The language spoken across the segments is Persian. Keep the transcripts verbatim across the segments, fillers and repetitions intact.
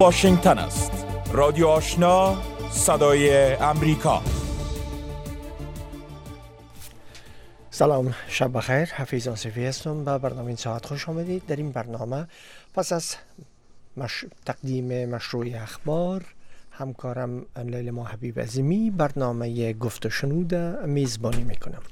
واشنگتن است. رادیو آشنا، صدای امریکا. سلام، شب بخیر. حفیظ آصفی هستم. به برنامه این ساعت خوش آمدید. در این برنامه پس از مش... تقدیم مشروع اخبار، همکارم لیلا حبیب عظیمی برنامه گفت و شنود میزبانی میکنم.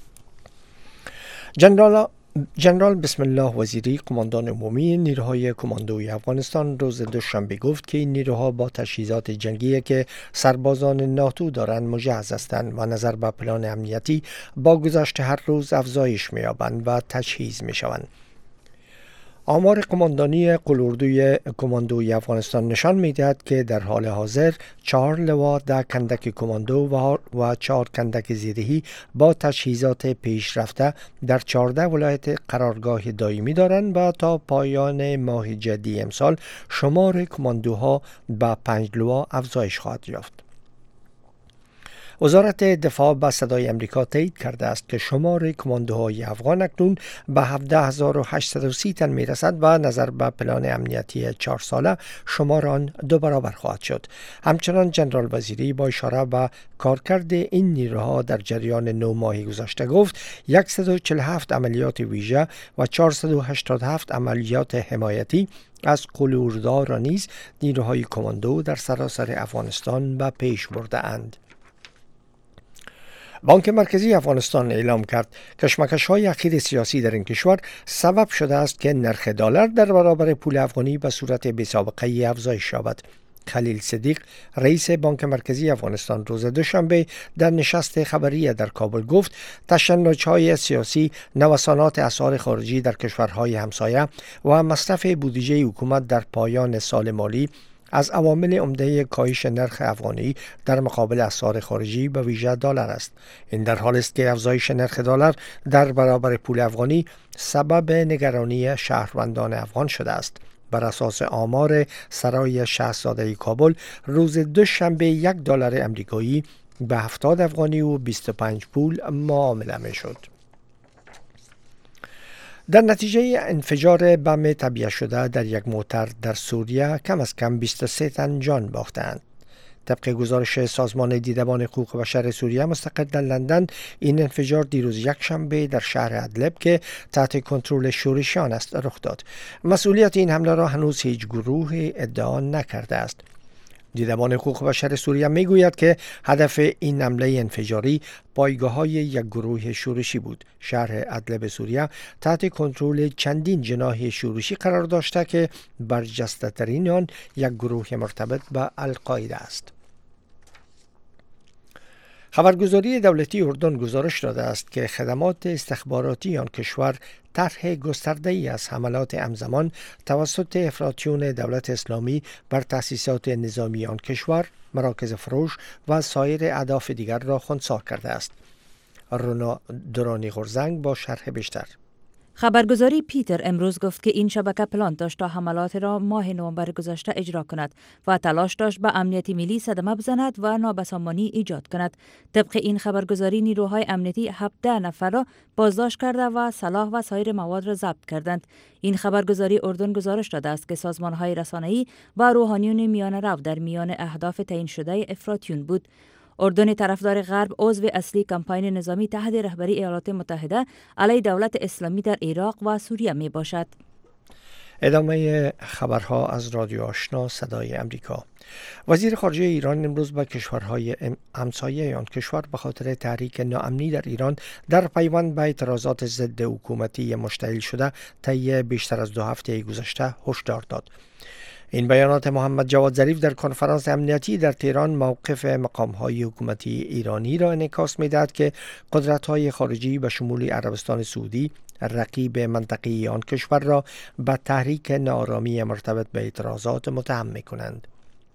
جنرال جنرال بسم الله وزیری، قماندان عمومی نیروهای کماندوی افغانستان، روز دوشنبه گفت که این نیروها با تجهیزات جنگی که سربازان ناتو دارند مجهز هستند و نظر به پلان امنیتی با گذشت هر روز افزایش می‌یابند و تجهیز می‌شوند. آمار قماندانی قلاردوی کماندوی افغانستان نشان می‌دهد که در حال حاضر چهار لوا، ده کندک کماندو و چهار کندک زیرهی با تجهیزات پیشرفته در چهارده ولایت قرارگاه دائمی دارند و تا پایان ماه جدی امسال شمار کماندوها به پنج لوا افزایش خواهد یافت. وزارت دفاع به صدای امریکا تایید کرده است که شمار کماندوهای افغان اکنون به هفده هزار و هشتصد و سی تن می رسد و نظر به پلان امنیتی چهار ساله شمار آن دو برابر خواهد شد. همچنان جنرال وزیری با اشاره به کارکرد این نیروها در جریان نه ماهی گذشته گفت صد و چهل و هفت عملیات ویژه و چهارصد و هشتاد و هفت عملیات حمایتی از قلوردار را نیز نیروهای کماندو در سراسر افغانستان به پیش برده اند. بانک مرکزی افغانستان اعلام کرد کشمکش‌های اخیر سیاسی در این کشور سبب شده است که نرخ دلار در برابر پول افغانی به صورت بی‌سابقه افزایش یابد. خلیل صدیق، رئیس بانک مرکزی افغانستان، روز دوشنبه در نشست خبری در کابل گفت تشنج‌های سیاسی، نوسانات اسعار خارجی در کشورهای همسایه و مصرف بودجه حکومت در پایان سال مالی از عوامل عمده کاهش نرخ افغانی در مقابل اسعار خارجی به ویژه دلار است. این در حالی است که افزایش نرخ دلار در برابر پول افغانی سبب نگرانی شهروندان افغان شده است. بر اساس آمار سرای شاهزاده کابل، روز دوشنبه یک دلار امریکایی به هفتاد افغانی و بیست و پنج پول معامله می شد. در نتیجه انفجار بم تبیه شده در یک موتر در سوریه کم از کم بیست و سه تن جان باختند. طبق گزارش سازمان دیدبان حقوق بشر سوریه مستقر در لندن، این انفجار دیروز یک شنبه در شهر ادلب که تحت کنترل شورشیان است رخ داد. مسئولیت این حمله را هنوز هیچ گروه ادعا نکرده است. دیدبان حقوق بشر سوریه میگوید که هدف این حمله انفجاری پایگاه‌های یک گروه شورشی بود. شهر ادلب سوریه تحت کنترل چندین جناح شورشی قرار داشته که برجسته‌ترین آن یک گروه مرتبط به القاعده است. خبرگزاری دولتی اردن گزارش داده است که خدمات استخباراتی آن کشور طرح گسترده‌ای از حملات همزمان توسط افراطیون دولت اسلامی بر تأسیسات نظامی آن کشور، مراکز فروش و سایر اهداف دیگر را خنثی کرده است. رونا درانی غرزنگ با شرح بیشتر. خبرگزاری پیتر امروز گفت که این شبکه پلان داشت تا حملات را ماه نوامبر گذشته اجرا کند و تلاش داشت به امنیت ملی صدمه بزند و نابسامانی ایجاد کند. طبق این خبرگزاری نیروهای امنیتی هفده نفر را بازداشت کرده و سلاح و سایر مواد را ضبط کردند. این خبرگزاری اردن گزارش داده است که سازمان‌های رسانه‌ای و روحانیون میانه رو در میان اهداف تعیین شده افراطیون بود. اردن طرفدار غرب عضو اصلی کمپاین نظامی تحت رهبری ایالات متحده علیه دولت اسلامی در عراق و سوریه می باشد. ادامه خبرها از رادیو آشنا صدای امریکا. وزیر خارجه ایران امروز به کشورهای همسایه آن کشور به خاطر تحریک ناامنی در ایران در پیوند به اعتراضات ضد حکومتی مشتعل شده طی بیشتر از دو هفته گذشته هشدار داد. این بیانات محمد جواد ظریف در کنفرانس امنیتی در تهران موقف مقام‌های حکومتی ایرانی را انعکاس می‌دهد که قدرت‌های خارجی به شمول عربستان سعودی رقیب منطقه‌ای آن کشور را به تحریک ناآرامی مرتبط به اعتراضات متهم می‌کنند.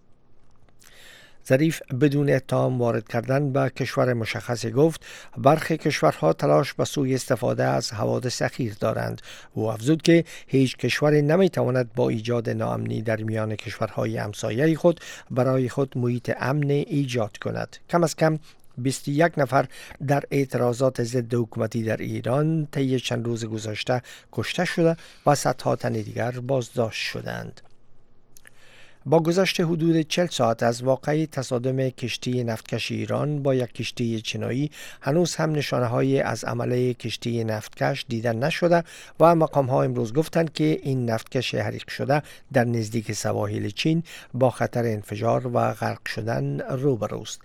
ظریف بدون اتهام وارد کردن به کشور مشخصی گفت برخی کشورها تلاش به سوء استفاده از حوادث اخیر دارند. او افزود که هیچ کشوری نمیتواند با ایجاد ناامنی در میان کشورهای همسایه خود برای خود محیط امن ایجاد کند. کم از کم بیست و یک نفر در اعتراضات ضد حکومتی در ایران طی چند روز گذشته کشته شده و صدها تن دیگر بازداشت شدند. با گذشت حدود چهل ساعت از واقعه تصادم کشتی نفتکش ایران با یک کشتی چینایی هنوز هم نشانه‌هایی از عمله کشتی نفتکش دیده نشده و مقام‌ها امروز گفتند که این نفتکش حریق شده در نزدیک سواحل چین با خطر انفجار و غرق شدن روبروست.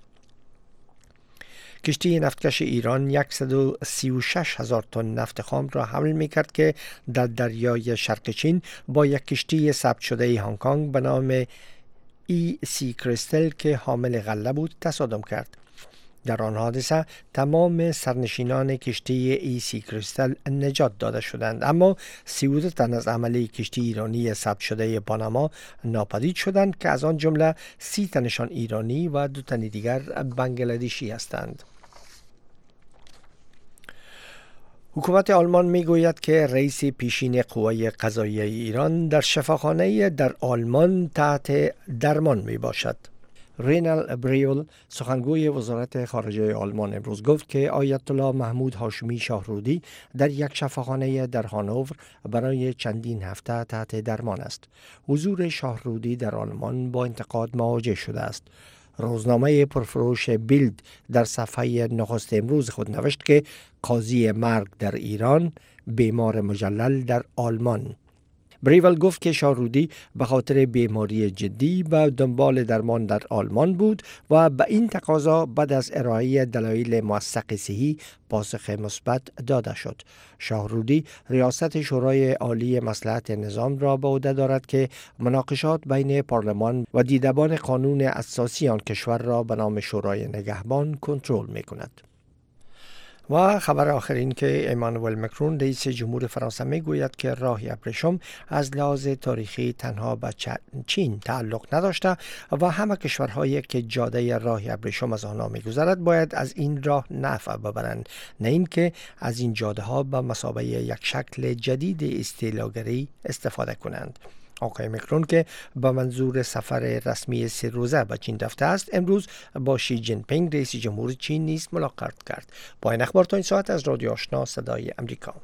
کشتی نفتکش ایران صد و سی و شش هزار تن نفت خام را حمل می کرد که در دریای شرق چین با یک کشتی ثبت شده هنگ کنگ به نام ای سی کریستل که حامل غله بود تصادم کرد. در آن حادثه تمام سرنشینان کشتی ای سی کریستل نجات داده شدند، اما سی و دو تن از عمله کشتی ایرانی ثبت شده پاناما ناپدید شدند که از آن جمله سی تنشان ایرانی و دو تن دیگر بنگلادشی هستند. حکومت آلمان می گوید که رئیس پیشین قوای قضاییه ایران در شفاخانه در آلمان تحت درمان می باشد. رینال بریول سخنگوی وزارت خارجه آلمان امروز گفت که آیت الله محمود هاشمی شاهرودی در یک شفاخانه در هانوور برای چندین هفته تحت درمان است. حضور شاهرودی در آلمان با انتقاد مواجه شده است. روزنامه پرفروش بیلد در صفحه نخست امروز خود نوشت که قاضی مرگ در ایران، بیمار مجلل در آلمان. بریول گفت که شاهرودی به خاطر بیماری جدی به دنبال درمان در آلمان بود و به این تقاضا بعد از ارائه دلایل موثق صحی پاسخ مثبت داده شد. شاهرودی ریاست شورای عالی مصلحت نظام را به عهده دارد که مناقشات بین پارلمان و دیدبان قانون اساسی آن کشور را به نام شورای نگهبان کنترل می‌کند. و خبر آخر این که امانوئل مکرون رئیس جمهور فرانسه می گوید که راه ابریشم از لحاظ تاریخی تنها به چین تعلق نداشته و همه کشورهایی که جاده راه ابریشم از آنها می گذرد باید از این راه نفع ببرند، نه اینکه از این جاده ها به مثابه یک شکل جدید استیلاگری استفاده کنند. آقای مکرون که به منظور سفر رسمی سه روزه به چین رفته است، امروز با شی جین پینگ رئیس جمهور چین نیز ملاقات کرد. با این اخبار تا این ساعت از رادیو آشنا صدای امریکا.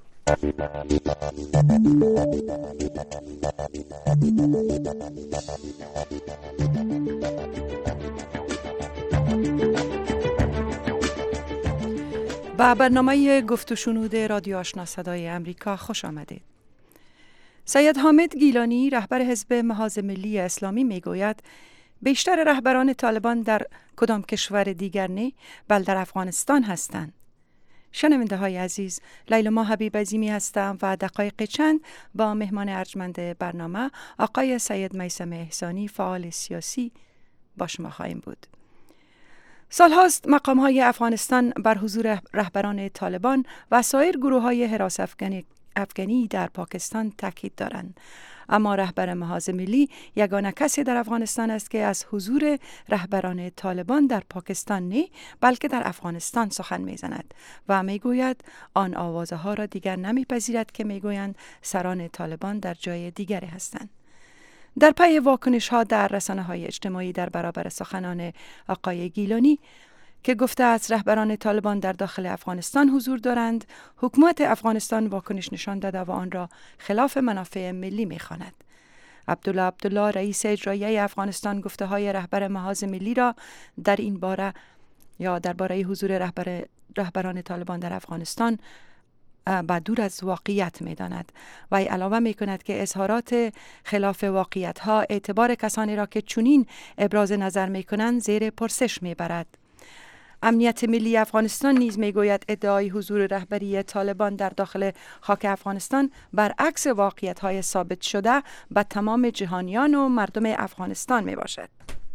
با برنامه گفت و شنود رادیو آشنا صدای امریکا خوش آمدید. سید حامد گیلانی رهبر حزب محاذ ملی اسلامی میگوید بیشتر رهبران طالبان در کدام کشور دیگر نه بل در افغانستان هستند. شنونده های عزیز، لیلا حبیب عظیمی هستم و دقایق چند با مهمان ارجمند برنامه آقای سید میثم احسانی فعال سیاسی با شما خواهیم بود. سال هاست مقام های افغانستان بر حضور رهبران طالبان و سایر گروه های حراس افغانی افغانی در پاکستان تاکید دارند، اما رهبر محاذ ملی یگانه کسی در افغانستان است که از حضور رهبران طالبان در پاکستان نه بلکه در افغانستان سخن میزند و میگوید آن آوازها را دیگر نمیپذیرد که میگویند سران طالبان در جای دیگری هستند. در پی واکنش ها در رسانه های اجتماعی در برابر سخنان آقای گیلانی که گفته از رهبران طالبان در داخل افغانستان حضور دارند، حکومت افغانستان واکنش نشان داده و آن را خلاف منافع ملی می‌خواند. عبدالله عبدالله رئیس اجرایی افغانستان گفته های رهبر محاذ ملی را در این باره یا درباره حضور رهبر رهبران طالبان در افغانستان با دور از واقعیت می‌داند و علاوه می‌کند که اظهارات خلاف واقعیت‌ها اعتبار کسانی را که چنین ابراز نظر می‌کنند زیر پرسش می‌برد. امنیت ملی افغانستان نیز میگوید ادعای حضور رهبری طالبان در داخل خاک افغانستان برعکس واقعیت‌های ثابت شده به تمام جهانیان و مردم افغانستان می باشد.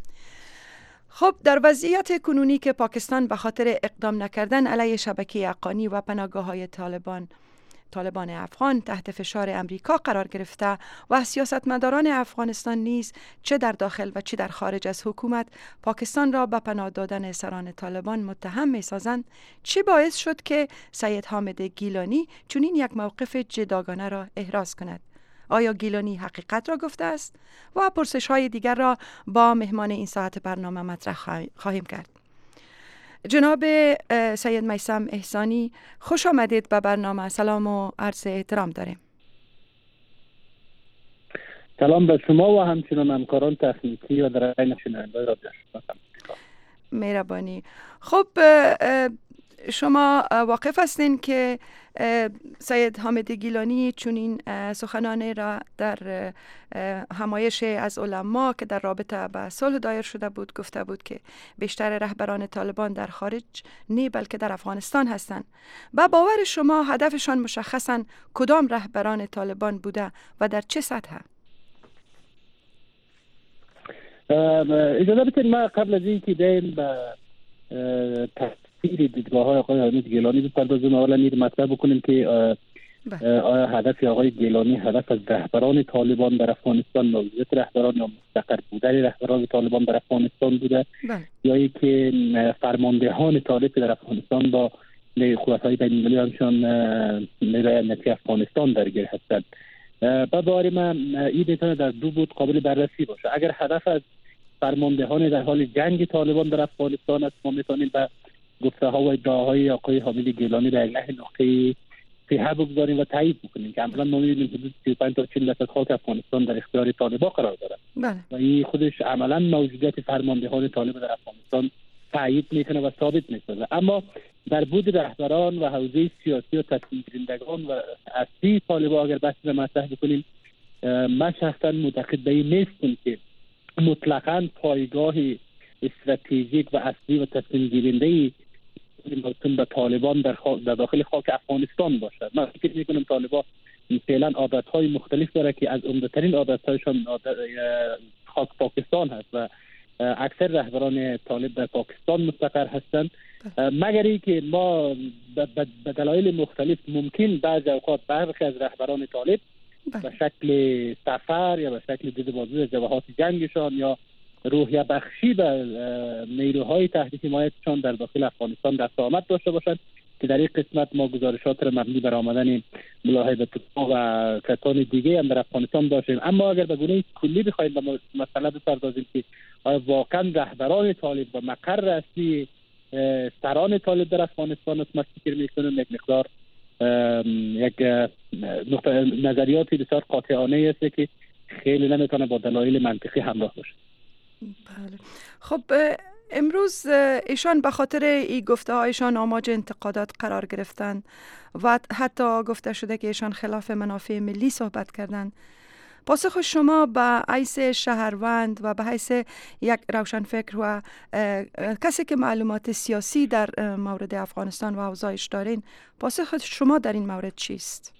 خب در وضعیت کنونی که پاکستان به خاطر اقدام نکردن علیه شبکه حقانی و پناهگاه‌های طالبان طالبان افغان تحت فشار امریکا قرار گرفته و سیاستمداران افغانستان نیز چه در داخل و چه در خارج از حکومت پاکستان را به پناه دادن سران طالبان متهم می‌سازند، چی باعث شد که سید حامد گیلانی چنین یک موقف جداگانه را احراز کند؟ آیا گیلانی حقیقت را گفته است؟ و پرسش‌های دیگر را با مهمان این ساعت برنامه مطرح خواهیم کرد. جناب سید میثم احسانی، خوش آمدید به برنامه. سلام و عرض احترام داریم. سلام به شما و همچنین همکاران تکنیکی و در عین شنونده رادیو آشنا. مهربانی. خب شما واقف هستین که سید حامد گیلانی چنین سخنانی را در همایش از علما که در رابطه به صلح دایر شده بود گفته بود که بیشتر رهبران طالبان در خارج نه بلکه در افغانستان هستند. با باور شما هدفشان مشخصاً کدام رهبران طالبان بوده و در چه سطح؟ اجازه بدید ما قبل از اینکه بریم به تفسیر دیدگاه های آقای حامد گیلانی بپردازیم، اولا این مطلب بکنیم که آیا هدف آقای گیلانی هدف از رهبران طالبان در افغانستان موجودیت رهبران یا مستقر بودن رهبران طالبان در افغانستان بوده یا ای که فرماندهان طالب در افغانستان با خلفای بین‌المللی همشان نیروی امنیتی افغانستان درگیر هستند. با باور من این میتونه در دو بود قابل بررسی باشه. اگر هدف از فرماندهان در حال جنگ طالبان در افغانستان است، ما میتونیم به گفته ها و ادعاهای آقای حامد گیلانی در نه نقطه صحه بگذاریم و تایید بکنیم که عملا ما می‌بینیم حدود سی و پنج تا چهل درصد خاک افغانستان در اختیار طالبان قرار دارد. بله. و این خودش عملا موجودیت فرماندهان طالب در افغانستان تایید میکنه و ثابت میکنه. اما در بود رهبران و حوزه سیاسی و تصمیم گیرندگان و اصلی طالبان اگر بحث رو مطرح بکنیم، من شخصا معتقد به این نیستم که مطلقاً پایگاه استراتژیک و اصلی و تصمیم گیرنده مربوط به طالبان در, در داخل خاک افغانستان باشد. من فکر میکنم طالبان فعلا عادت‌های مختلف داره که از عمده‌ترین عادت‌هایشان خاک پاکستان هست و اکثر رهبران طالب در پاکستان مستقر هستند، مگر اینکه ما به دلایل مختلف ممکن بعضی اوقات برخی از رهبران طالب به شکل سفر یا به شکل دیدبازی از جبهات جنگشان یا روحیه بخشی به نیروهای تحت حمایتشان در داخل افغانستان دست آمد داشته باشند که در این قسمت ما گزارشات را مبنی بر آمدن ملاحظات و کسان دیگه هم در افغانستان داشتیم. اما اگر به گونه کلی بخوایم به مسئله بپردازیم که آیا واقعا رهبران طالب و مقر اصلی سران طالب در افغانستان است، من فکر می‌کنم یک مقدار یک نقطه نظریاتی بسیار قاطعانه است که خیلی نمیتونه با دلایل منطقی همراه باشه. بله. خب امروز ایشان به خاطر این گفته هایشان آماج انتقادات قرار گرفتند و حتی گفته شده که ایشان خلاف منافع ملی صحبت کردند. پاسخ شما به حیث شهروند و به حیث یک روشنفکر و کسی که معلومات سیاسی در مورد افغانستان و اوضاعش دارین، پاسخ شما در این مورد چیست؟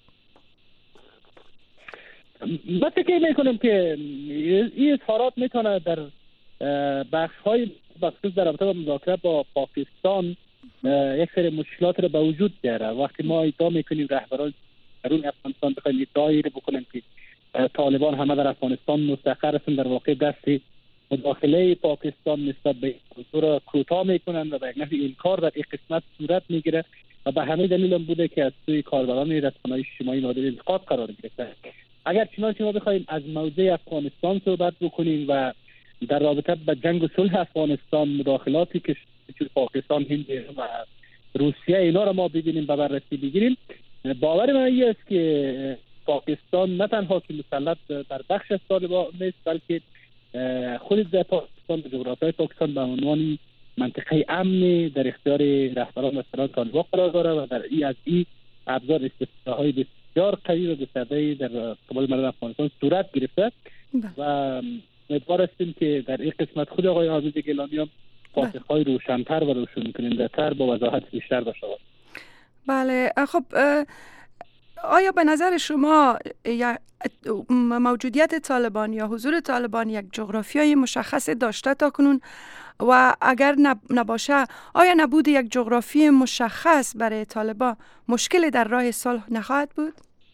من فکر میکنم که این اظهارات میتونه در بخش های بخصوص در رابطه با مذاکره با پاکستان یک سری مشکلات رو به وجود بیاره. وقتی ما ادعا میکنیم رهبران درون افغانستان بخوایم ادعایی رو بکنیم که طالبان همه در افغانستان مستقر هستند، در واقع دستی مداخله پاکستان نسبت به کلتور کوتاه میکنند و به یک نحوی انکار در این قسمت صورت میگیره و به همین دلیل هم بوده که از سوی کاربران رسانه‌های اجتماعی مورد انتقاد قرار گرفته. اگر چنانچه ما بخوایم از موضوع افغانستان صحبت بکنیم و در رابطه با جنگ و صلح افغانستان مداخلاتی که پاکستان، هند و روسیه اینا را ما ببینیم و بررسی بگیریم، باور من این است که پاکستان نه تنها که مسلط بر بخش از طالبان نیست، بلکه خود در پاکستان به جغرافیای پاکستان به عنوان منطقه امن در اختیار رهبران و سران طالبان قرار داره و در این از این ابزار استفاده‌های بسیار قوی و گسترده‌ای در قبال مردم افغانستان صورت گرفته و امیدوار هستیم که در این قسمت خود آقای حامد گیلانی هم پاسخ‌های روشن‌تر و روشن‌کننده‌تر با وضاحت بیشتر داشته باشه. بله. خب آیا به نظر شما موجودیت طالبان یا حضور طالبان یک جغرافیای مشخص داشته تا کنون و اگر نباشه آیا نبود یک جغرافی مشخص برای طالبان مشکل در راه صلح نخواهد بود؟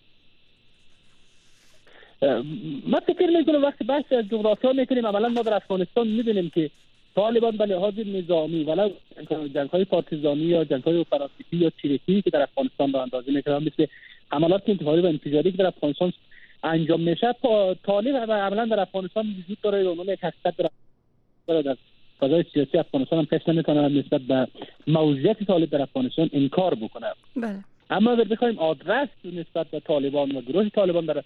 من فکر میکنم وقتی بحث از جغرافیا میکنیم، اولا ما در افغانستان میدونیم که طالبان به لحاظ نظامی ولو جنگ‌های پارتیزانی یا جنگ‌های اپراتیوی یا چریکی که در افغانستان راه اندازی میکنن، مثل حملات انتحاری و انفجاری که در افغانستان انجام میشه، طالب عملا در افغانستان وجود داره و اونم یک حقیقت داره. در فضای سیاسی افغانستان هم کس نمیتونه نسبت به موضوعیت طالب در افغانستان انکار بکنه. بله. اما اگر بخوایم آدرس نسبت به طالبان و گروه طالبان در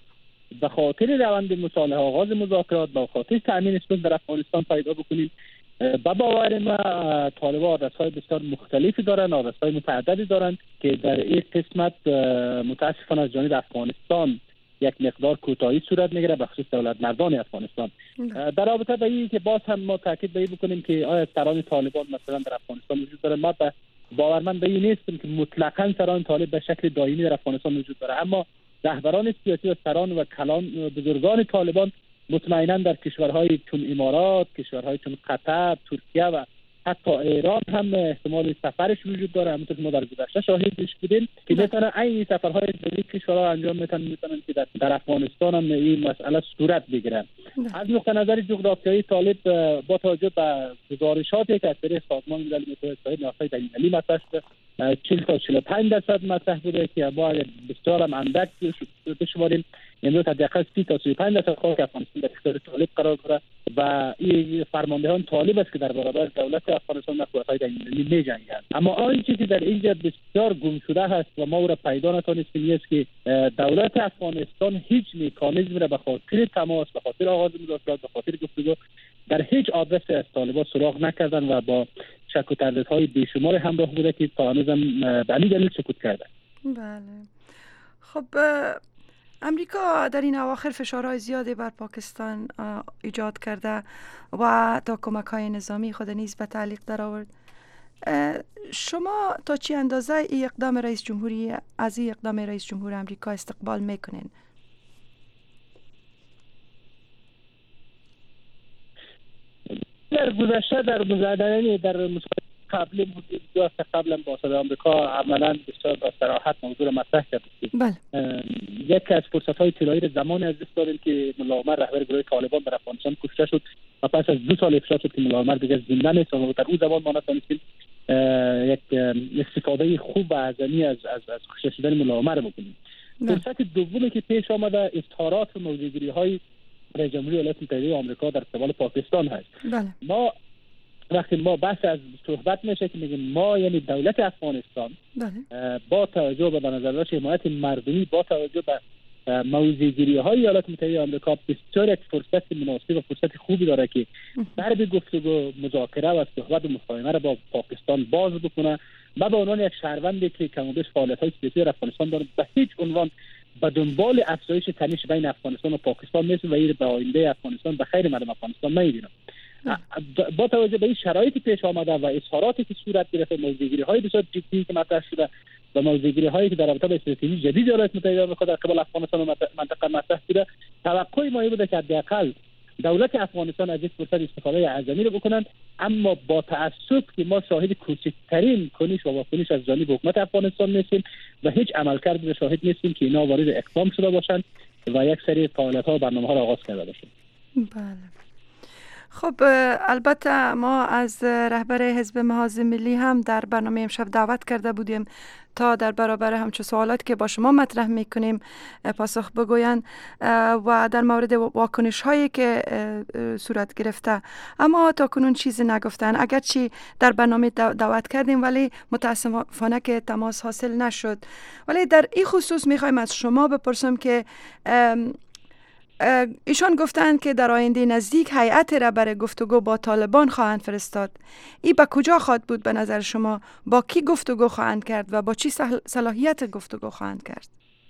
به خاطر روند مصالحه آغاز مذاکرات، به خاطر تامین صلح در افغانستان پیدا بکنیم. با باور ما طالبان آدرس‌های بسیار مختلفی دارن، آدرس‌های متعددی دارن که در این قسمت متاسفانه از جانب افغانستان یک مقدار کوتاهی صورت میگیره، به خصوص دولت مردان افغانستان. در رابطه با این که باز هم ما تاکید به این بکنیم که آیا سران طالبان مثلا در افغانستان وجود داره، ما به باورمند به این نیستیم که مطلقاً سران طالب به شکل دائمی در افغانستان وجود داره، اما رهبران سیاسی و سران و کلان بزرگان طالبان مطمئنا در کشورهای چون امارات، کشورهای چون قطر، ترکیه و حتی ایران هم احتمال سفرش وجود داره. همونطور که ما در گذشته شاهدش بودیم که مثلا این سفرهای در کشورها انجام میتونن میتونن که در, در افغانستان هم این مسئله صورت بگیرن. از نقطه نظر جغرافیایی طالب با توجه به گزارشاتی که از طریق سازمان ملل متحد نیازهای بین‌المللی مطرح شده چهل تا چهل و پنج درصد مطرح بوده که ما بسیار هم اندک بشماریم، امروز حداقل سی تا سی و پنج درصد خاک افغانستان در اختیار طالب قرار داره و این فرماندهان طالب است که در برابر دولت افغانستان در قوت‌های بین‌المللی می‌جنگند. اما آنچه که در اینجا بسیار گم شده است و ما او را پیدا نتونستیم است که دولت افغانستان هیچ مکانیزمی را به خاطر تماس، به خاطر آغاز مذاکرات، به خاطر گفتگو در هیچ آدرسی از طالبان سراغ نکردن و با شک و تردیدهای بیشمار همراه بوده که تا هنوز هم به همین دلیل سکوت کرده. بله. خب امریکا در این اواخر فشارهای زیادی بر پاکستان ایجاد کرده و تا کمک‌های نظامی خود نیز به تعلیق در آورد. شما تا چی اندازه این اقدام رئیس جمهوری از این اقدام رئیس جمهور امریکا استقبال میکنین؟ در گذشته در مزادرانی در مسابقه قبلی بود دو هفته قبلا با صدای آمریکا عملا بسیار با صراحت موضوع مطرح کرد. بله. یکی از فرصت‌های طلایی زمان از دست دادیم که ملا عمر رهبر گروه طالبان در افغانستان کشته شد و پس از دو سال افشا شد که ملا عمر دیگر زنده نیست و در اون زمان ما نتونستیم یک استفاده خوب و اعظمی از از از کشته شدن ملا عمر بکنیم. فرصت دومی که پیش آمده اظهارات و موضوع‌گیری‌های رئیس جمهوری ایالات متحده آمریکا در قبال پاکستان هست. بله. ما وقتی ما بحث از صحبت میشه که میگیم ما یعنی دولت افغانستان بله. با توجه به نظر داشت حمایت مردمی، با توجه به موضوع‌گیری های ایالات متحده آمریکا بسیار یک فرصت مناسب و فرصت خوبی داره که درب گفتگو، مذاکره و صحبت و مفاهمه را با پاکستان باز بکنه. ما به عنوان یک شهروندی که کم و بیش فعالیت‌های سیاسی در افغانستان داره به هیچ عنوان به دنبال افزایش تنش بین افغانستان و پاکستان نیست و این به آینده افغانستان به خیر مردم افغانستان نمی‌بینم. با توجه به این شرایطی پیش آمده و اظهاراتی که صورت گرفته، موضوع‌گیری‌های بسیار جدی که مطرح شده و موضوع‌گیری‌هایی که در رابطه با استراتژی جدید ایالات متحده آمریکا در قبال افغانستان و منطقه مطرح شده، توقع ما بوده که حداقل دولت افغانستان از این فرصت استفاده اعظمی رو بکنن، اما با تأسف که ما شاهد کوچکترین کنش و واکنش از جانب حکومت افغانستان نیستیم و هیچ عملکردی شاهد نیستیم که اینا وارد اقدام شده باشند و یک سری فعالیت‌ها و برنامه‌ها را آغاز کرده باشند. بله. خب البته ما از رهبر حزب محاذ ملی هم در برنامه امشب دعوت کرده بودیم تا در برابر همچون سوالات که با شما مطرح میکنیم پاسخ بگوین و در مورد واکنش هایی که صورت گرفته، اما تا کنون چیزی نگفتن. اگرچه در برنامه دعوت کردیم ولی متاسفانه که تماس حاصل نشد. ولی در این خصوص میخوایم از شما بپرسم که ایشان گفتند که در آینده نزدیک هیئت را برای گفتگو با طالبان خواهند فرستاد. این به کجا خواهد بود به نظر شما؟ با کی گفتگو خواهند کرد و با چی صلاحیت گفتگو خواهند کرد؟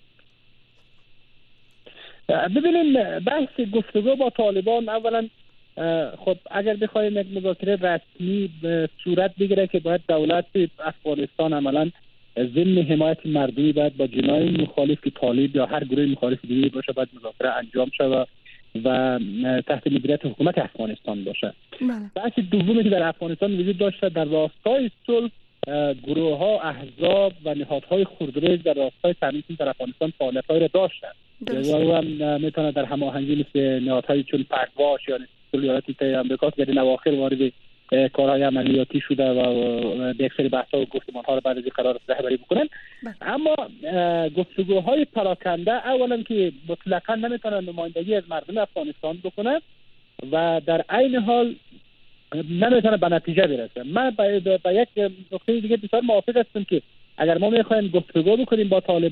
ببینیم بحث گفتگو با طالبان اولا خب اگر بخوایم یک مذاکره رسمی صورت بگیره که باید دولت افغانستان عملاً ضمن حمایت مردمی باید با جناح مخالف که طالب یا هر گروه مخالف دیگه باشه باید مذاکره انجام شود و تحت مدیریت حکومت افغانستان باشه. بحث دومی که در افغانستان وجود داشته در راستای صلح گروه ها، احزاب و نهادهای خردریز در راستای تامین در افغانستان فعالیت‌هایی را داشتند. یا هم میتونه در هماهنگی مثل نهادهای چون پرتواش یا ایالات متحده آمریکا که در اواخر وارد کارهای عملیاتی شده و یک سری بحث‌ها و گفتمان‌ها رو بعد از این قرار رهبری بکنن. اما گفتگوهای پراکنده اولا که مطلقاً نمیتونن نمایندگی از مردم افغانستان بکنن و در عین حال نمیتونه به نتیجه برسه. من با یک نقطه دیگه بسیار موافق هستم که اگر ما میخوایم گفتگو بکنیم با طالبان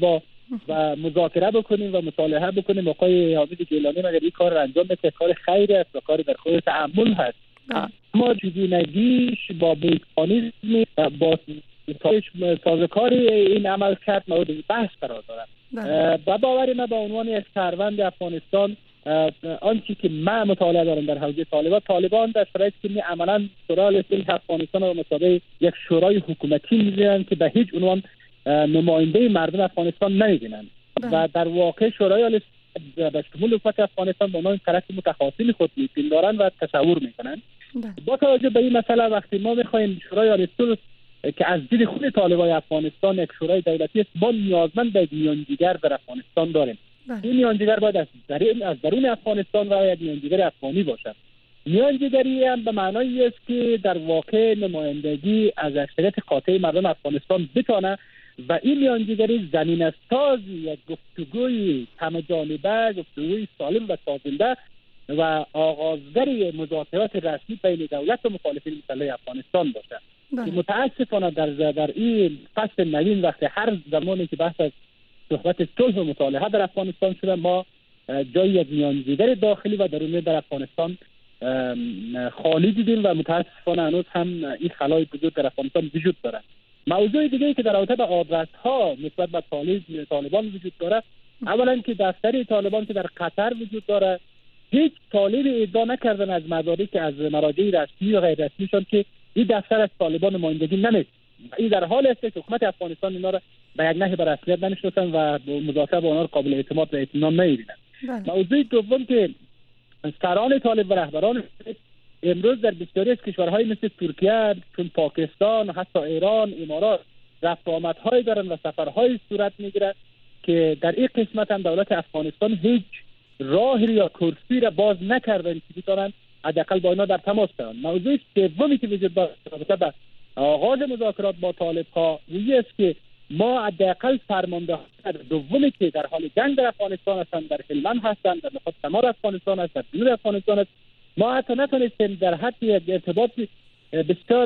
و مذاکره بکنیم و مصالحه بکنیم. آقای حامد گیلانی مگر این کار را انجام بده، کار خیری است و کار در خود تعامل هست. اما چگونگیش با مکانیزم و با سازوکاری این عمل کرد مورد بحث قرار دارد. و باور من به عنوان یک شهروند افغانستان، آنچه که من مطالعه دارم در حوزه طالبان، طالبان در شرایطی که عملا شورای اسلامی افغانستان را مسابقه یک شورای حکومتی می‌بینند که به هیچ عنوان نماینده مردم افغانستان نمی‌بینند و در واقع شورای اسلامی به شمول حکومت افغانستان به عنوان طرف متخاصم خود می‌بینند و تصور می‌کنند. با توجه به این مسئله وقتی ما می‌خوایم شورای اسلامی که از دید خود طالبان افغانستان یک شورای دولتی است، ما نیازمند به میانجیگر در افغانستان داریم. این میانجیگر باید از درون از درون افغانستان و یک میانجیگر افغانی باشد. میانجیگری هم به معنای است که در واقع نمایندگی از اکثریت قاطع مردم افغانستان بتونه و این میانجیگری زمین ساز یک گفتگوی همه‌جانبه، گفتگوی سالم و سازنده و آغازگر مذاکرات رسمی بین دولت و مخالفین مسلح افغانستان باشد. که متاسفانه در در این فصل نوین وقتی هر زمانی که بحث از صحبت صلح و مصالحه در افغانستان شده، ما جای یک میانجیگر داخلی و درونی در افغانستان خالی دیدیم و متاسفانه هنوز هم این خلای وجود در افغانستان وجود دارد. موضوع دیگری که در رابطه با آدرس‌ها نسبت به طالبان وجود دارد، اولا که دفتر طالبان که در قطر وجود دارد، هیچ طالب ادعا نکردن از مدارک از مراجع رسمی و غیر رسمیشون که این دفتر از طالبان نمایندگی نمی‌کنه. این در حال است که حکومت افغانستان اینا را به یک نحو به رسمیت نمی‌شناسن و مذاکره با آنها را قابل اعتماد و اطمینان نمی‌بینند. موضوع دوم که سران طالب و رهبران امروز در بسیاری از کشورهای مثل ترکیه، چون پاکستان، حتی ایران، امارات رفت آمدهای دارن و سفرهای صورت میگیرد که در این قسمت هم دولت افغانستان هیچ راهی یا کرسی را باز نکردن که بتونن حداقل با اینا در تماس باشن. موضوع سومی که وجود داره به آغاز مذاکرات با طالب ها این است که ما حداقل فرماندهان دومی که در حال جنگ در افغانستان هستند، در هلمند هستند، در نخست شمال افغانستان هست، در جنوب افغانستان است، ما حتی نتونستیم در حد یک ارتباط بسیار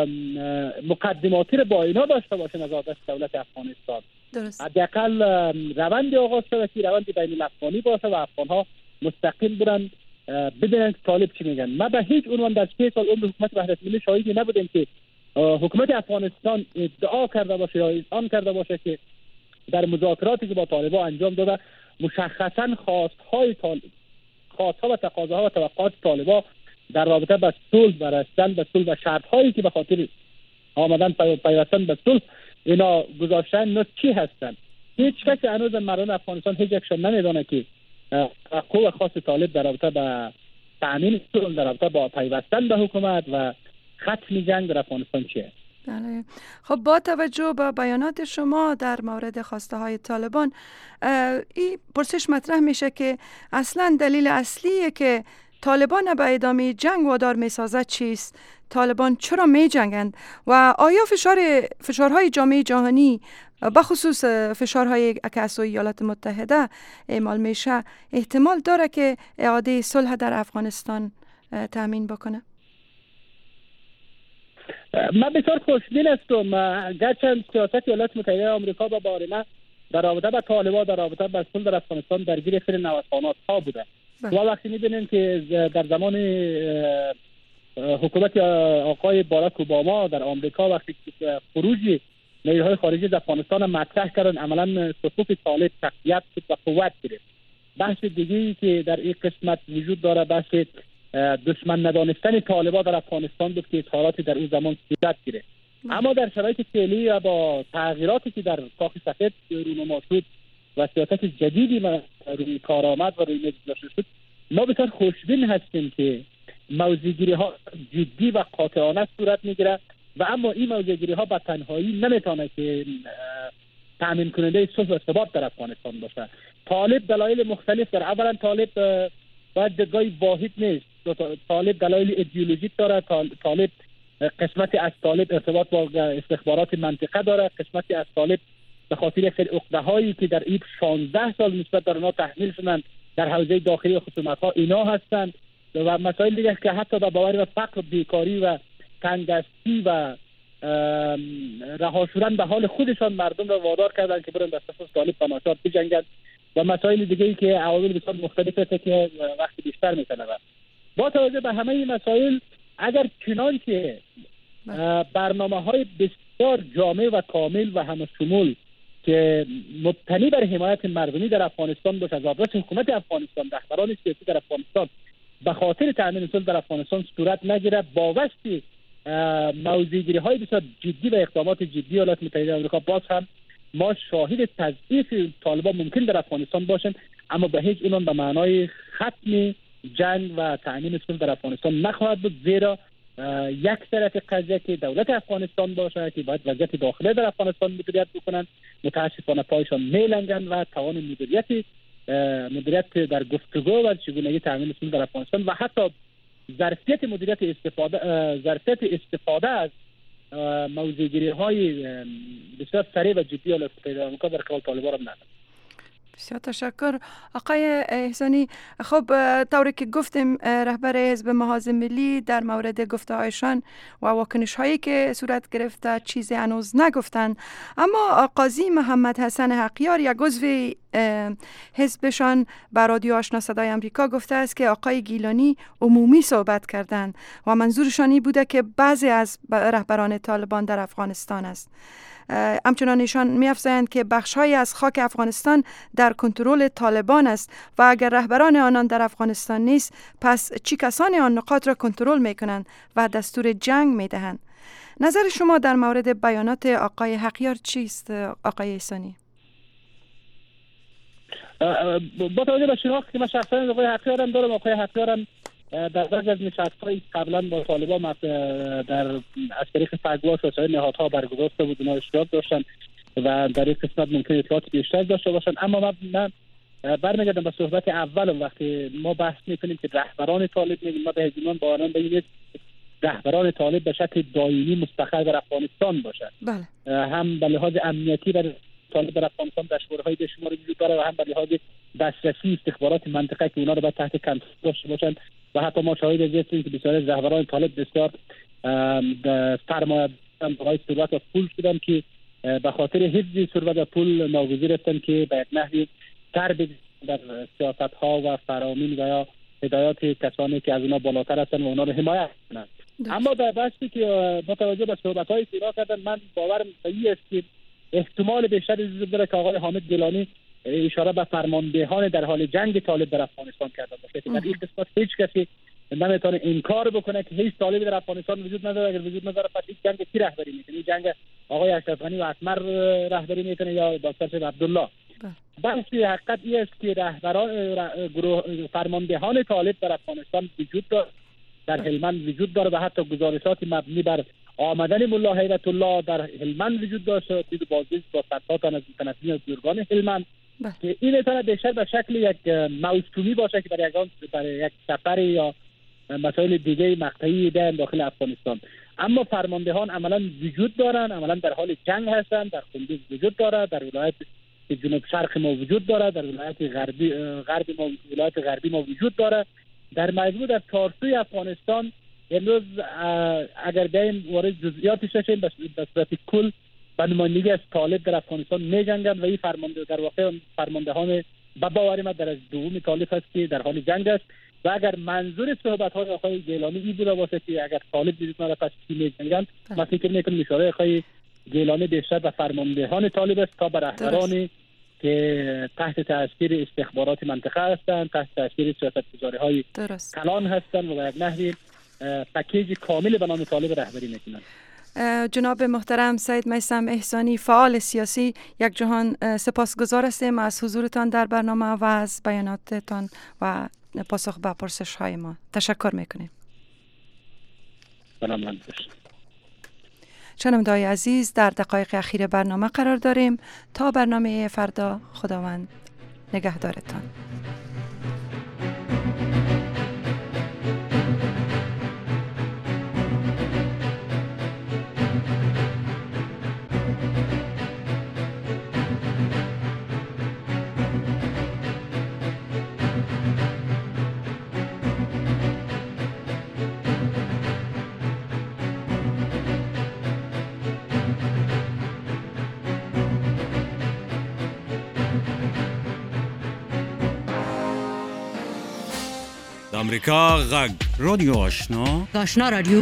مقدماتی را با اینا داشته باشیم از آدرس دولت افغانستان. حداقل روند آغاز شده که روند بین الافغانی باشه و افغانها مستقیم برن بدونن که طالب چی میگن. ما به هیچ عنوان در سه سال عمر حکومت وحدت ملی شاهدی نبودیم که حکومت افغانستان ادعا کرده باشه یا اذعان کرده باشه که در مذاکراتی که با طالبان انجام داده مشخصا خواستهای طالب خواستها و تقاضاها و توقعات طالبان در رابطه با صلح و رسیدن به صلح و شرطهایی که به خاطر آمدن پیوستن به صلح اینا گذاشتن نه چی هستند. هیچ کسی هنوز مردم افغانستان هیچ یکشون نمیدونه که حقوق خاص طالب در رابطه با تامین صلح، در رابطه با پیوستن به حکومت و ختم جنگ در افغانستان چیه. بله. خب با توجه به بیانات شما در مورد خواسته های طالبان، این پرسش مطرح میشه که اصلا دلیل اصلیه که طالبان به ادامه جنگ وادار میسازد چیست؟ طالبان چرا می جنگند و آیا فشار فشارهای جامعه جهانی بخصوص فشارهای که از ایالات متحده اعمال میشه احتمال داره که اعاده صلح در افغانستان تامین بکنه؟ من بسیار خوشبین هستم، گرچه سیاست ایالات متحده آمریکا با بارنه در رابطه با طالبان در رابطه با صلح در افغانستان درگیر خیلی نوسانات ها بوده و وقتی می‌بینیم که در زمان حکومت آقای باراک اوباما در آمریکا وقتی خروج نیروهای خارجی از افغانستان مطرح کردن، عملاً صفوف طالب تقویت شد و قوت گرفت. بحث دیگه‌ای که در این قسمت وجود داره بحث دشمن ندانستن طالبان در افغانستان بود که اظهاراتی در اون زمان صورت گرفت. اما در شرایط فعلی و با تغییراتی که در کاخ سفید رونما شد و سیاست جدیدی روی کار آمد و روی میز گذاشته شد، ما بسیار خوشبین هستیم که موضوعگیری ها جدی و قاطعانه صورت میگیره و اما این موضوعگیری ها به تنهایی نمیتونه که تامین کننده صلح و ثبات در افغانستان باشه. طالب دلایل مختلف داره. اولا طالب باید جای واحد نیست. طالب دلایل ایدئولوژیک داره. طالب قسمتی از طالب ارتباط با استخبارات منطقه داره. قسمتی از طالب به خاطر خیلی عقده‌هایی که در این شانزده سال نسبت در اونها تحمیل شدن در حوزه داخلی خصومت‌ها اینا هستند و مسائل دیگه که حتی با باور و فقر، بیکاری و تنگدستی و رها شدن به حال خودشان مردم را وادار کردن که برن در صف طالب و ناچار بجنگند و مسائل دیگه ای که عوامل بسیار مختلف است که وقتی بیشتر می‌طلبه. با توجه به همه این مسائل اگر چنانچه برنامه‌های بسیار جامع و کامل و همشمول که مبتنی بر حمایت مردمی در افغانستان باشه از آبرس حکومت افغانستان، رهبران سیاسی در افغانستان به خاطر تامین صلح در افغانستان صورت نگیره، با وجه موضع‌گیری های بسیار جدی و اقدامات جدی ایالات متحده آمریکا، باز هم ما شاهد تضعیف طالبان ممکن در افغانستان باشیم، اما به هیچ عنوان به معنای ختم جنگ و تامین صلح در افغانستان نخواهد بود، زیرا یک طرف قضیه که دولت افغانستان باشه که باید وضعیت داخلی در افغانستان مدیریت بکنن، متاسفانه پایشان میلنگن و توان مدیریت مدیریت در گفتگو و چگونگی تامین صلح در افغانستان و حتی ظرفیت مدیریت استفاده ظرفیت استفاده از موضوع‌گیری های بسیار سریع و جدی ایالات متحده آمریکا در قبال طالبان را ندارد. بسیار تشکر آقای احسانی. خب طوری که گفتیم رهبر حزب محاذ ملی در مورد گفته هایشان و واکنش هایی که صورت گرفته چیزی هنوز نگفتن، اما قاضی محمد حسن حقیار یک عضو حزبشان بر رادیو آشنا صدای امریکا گفته است که آقای گیلانی عمومی صحبت کردند و منظورشان این بوده که بعضی از رهبران طالبان در افغانستان است. همچنان ایشان می‌افزایند که بخش‌هایی از خاک افغانستان در کنترل طالبان است و اگر رهبران آنان در افغانستان نیست، پس چی کسانی آن نقاط را کنترل می‌کنند و دستور جنگ می‌دهند؟ نظر شما در مورد بیانات آقای حقیار چیست آقای احسانی؟ با توجه به شناختی که من شخصا آقای حقیار هم دارم، آقای حقیار هم در بعضی از نشست‌های قبلا با طالبان در از طریق فگواس و سایر نهادها برگزار شده بود، اونها اشتراک داشتن و در این قسمت ممکن اطلاعات بیشتر داشته باشن. اما من برمیگردم به صحبت اول، وقتی ما بحث میکنیم که رهبران طالب میگیم، ما به هزیمان با آنان بگیم رهبران طالب به شکل دائمی مستقر در افغانستان باشد. بله. هم به لحاظ امنیتی برای طالب در افغانستان دستورهای بشمار وجود داره و هم به لحاظ دسترسی استخبارات منطقه که اونا رو باید تحت کنترل داشته باشند و حتی ما شاهد از هستیم که بسیار از رهبران طالب بسیار فرمایه‌داران برای ثروت و پول شدن که به خاطر حفظ ثروت و پول ناگزیر هستند که به یک نحوی سر در سیاست‌ها و فرامین و یا هدایات کسانی که از اونا بالاتر هستند و اونا رو حمایت کنند. اما در بحثی که با توجه به صحبت‌های سیرا کردن، من باورم صحیح است که احتمال بیشتری وجود داره که آقای حامد گیلانی اشاره به فرماندهان در حال جنگ طالب در افغانستان کرده باشه. در این قسمت هیچ کسی نمیتونه انکار بکنه که هیچ طالبی در افغانستان وجود نداره. اگر وجود نداره پس این جنگ کی رهبری میکنه؟ جنگ آقای اشرف غنی و اسمر رهبری میکنه یا دکتر شیخ عبدالله؟ بحثی حقیقت این است که رهبران گروه فرماندهان طالب در افغانستان وجود داره، در هلمند وجود داره و حتی گزارشات مبنی بر آمدن ملا هیبت الله در هلمند وجود داشته دید بازدید با صدها از متنفذین بزرگان هلمند که این اطلاع بیشتر به شکل یک موسومی باشه که برای یک برای یک سفر یا مسائل دیگه مقطعی در داخل افغانستان. اما فرماندهان عملا وجود دارن، عملا در حال جنگ هستن، در کندوز وجود داره، در ولایت جنوب شرق ما وجود داره، در ولایت غربی غرب ما ولایت غربی ما وجود داره. در مجموع در چهارسوی افغانستان امروز اگر بیایم وارد جزئیاتش بشیم به صورت کل به نمایندگی از طالب در افغانستان می جنگند و این فرمانده در واقع فرماندهان به باور من در از دوم طالب است که در حال جنگ است و اگر منظور صحبت های آقای گیلانی این بوده باشه که اگر طالب وجود نداره پس کی می جنگند، من فکر میکنم اشاره آقای گیلانی بیشتر به فرماندهان طالب است تا به رهبرانی که تحت تاثیر استخبارات منطقه هستند، تحت تاثیر سیاستگزاری های کلان هستند و به یک نحوی پکیج کامل به نام طالب رهبری میکنند. جناب محترم سید میثم احسانی، فعال سیاسی، یک جهان سپاسگزار هستیم از حضورتان در برنامه و از بیاناتتان و پاسخ به پرسش های ما. تشکر میکنیم. سلام. شنونده‌های عزیز، در دقایق اخیر برنامه قرار داریم. تا برنامه فردا، خداوند نگهدارتان. آمریکا غږ رادیو آشنا آشنا رادیو